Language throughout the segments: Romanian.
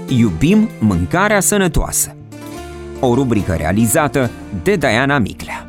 Iubim mâncarea sănătoasă. O rubrică realizată de Diana Miclea.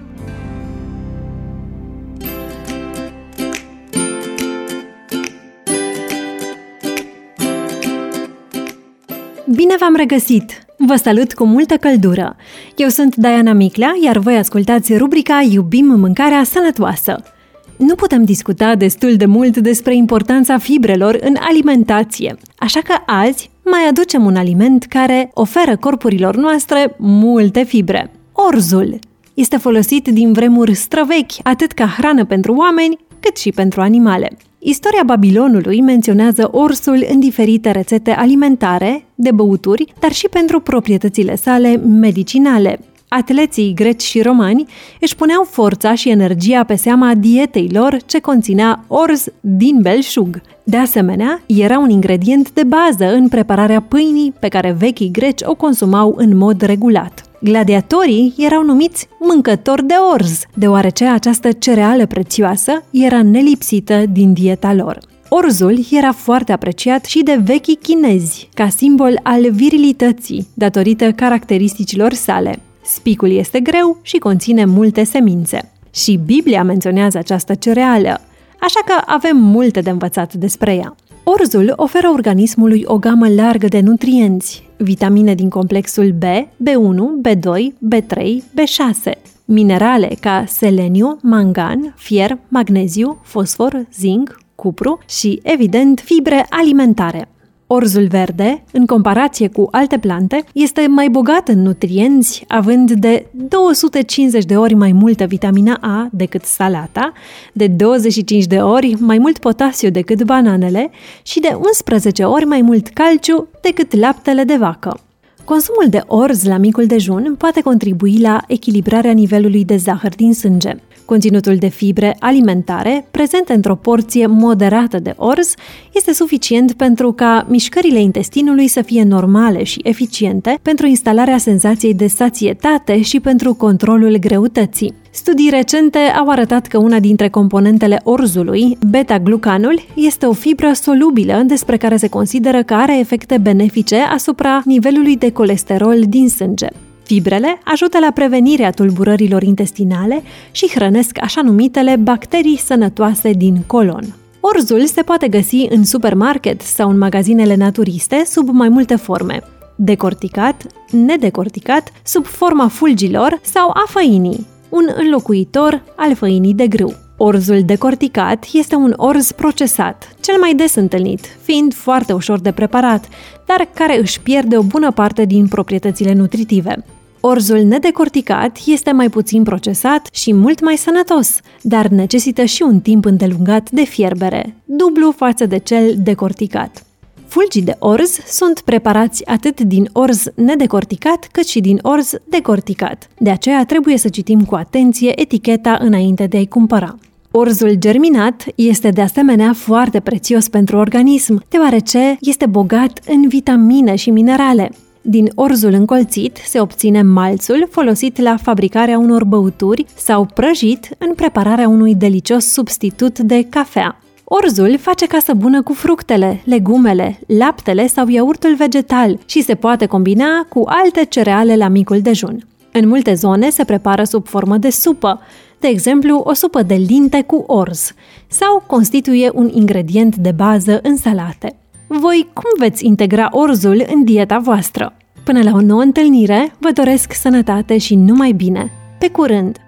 Bine v-am regăsit! Vă salut cu multă căldură! Eu sunt Diana Miclea, iar voi ascultați rubrica Iubim mâncarea sănătoasă. Nu putem discuta destul de mult despre importanța fibrelor în alimentație, așa că azi mai aducem un aliment care oferă corpurilor noastre multe fibre. Orzul este folosit din vremuri străvechi, atât ca hrană pentru oameni, cât și pentru animale. Istoria Babilonului menționează orsul în diferite rețete alimentare, de băuturi, dar și pentru proprietățile sale medicinale. Atleții greci și romani își puneau forța și energia pe seama dietei lor ce conținea orz din belșug. De asemenea, era un ingredient de bază în prepararea pâinii pe care vechii greci o consumau în mod regulat. Gladiatorii erau numiți mâncători de orz, deoarece această cereală prețioasă era nelipsită din dieta lor. Orzul era foarte apreciat și de vechii chinezi, ca simbol al virilității, datorită caracteristicilor sale. Spicul este greu și conține multe semințe. Și Biblia menționează această cereală, așa că avem multe de învățat despre ea. Orzul oferă organismului o gamă largă de nutrienți, vitamine din complexul B, B1, B2, B3, B6, minerale ca seleniu, mangan, fier, magneziu, fosfor, zinc, cupru și, evident, fibre alimentare. Orzul verde, în comparație cu alte plante, este mai bogat în nutrienți, având de 250 de ori mai multă vitamina A decât salata, de 25 de ori mai mult potasiu decât bananele și de 11 ori mai mult calciu decât laptele de vacă. Consumul de orz la micul dejun poate contribui la echilibrarea nivelului de zahăr din sânge. Conținutul de fibre alimentare, prezent într-o porție moderată de orz, este suficient pentru ca mișcările intestinului să fie normale și eficiente pentru instalarea senzației de sațietate și pentru controlul greutății. Studii recente au arătat că una dintre componentele orzului, beta-glucanul, este o fibră solubilă despre care se consideră că are efecte benefice asupra nivelului de colesterol din sânge. Fibrele ajută la prevenirea tulburărilor intestinale și hrănesc așa numitele bacterii sănătoase din colon. Orzul se poate găsi în supermarket sau în magazinele naturiste sub mai multe forme: decorticat, nedecorticat, sub forma fulgilor sau a făinii, un înlocuitor al făinii de grâu. Orzul decorticat este un orz procesat, cel mai des întâlnit, fiind foarte ușor de preparat, dar care își pierde o bună parte din proprietățile nutritive. Orzul nedecorticat este mai puțin procesat și mult mai sănătos, dar necesită și un timp îndelungat de fierbere, dublu față de cel decorticat. Fulgii de orz sunt preparați atât din orz nedecorticat cât și din orz decorticat. De aceea trebuie să citim cu atenție eticheta înainte de a-i cumpăra. Orzul germinat este de asemenea foarte prețios pentru organism, deoarece este bogat în vitamine și minerale. Din orzul încolțit se obține malțul folosit la fabricarea unor băuturi sau prăjit în prepararea unui delicios substitut de cafea. Orzul face casă bună cu fructele, legumele, laptele sau iaurtul vegetal și se poate combina cu alte cereale la micul dejun. În multe zone se prepară sub formă de supă, de exemplu o supă de linte cu orz, sau constituie un ingredient de bază în salate. Voi cum veți integra orzul în dieta voastră? Până la o nouă întâlnire, vă doresc sănătate și numai bine! Pe curând!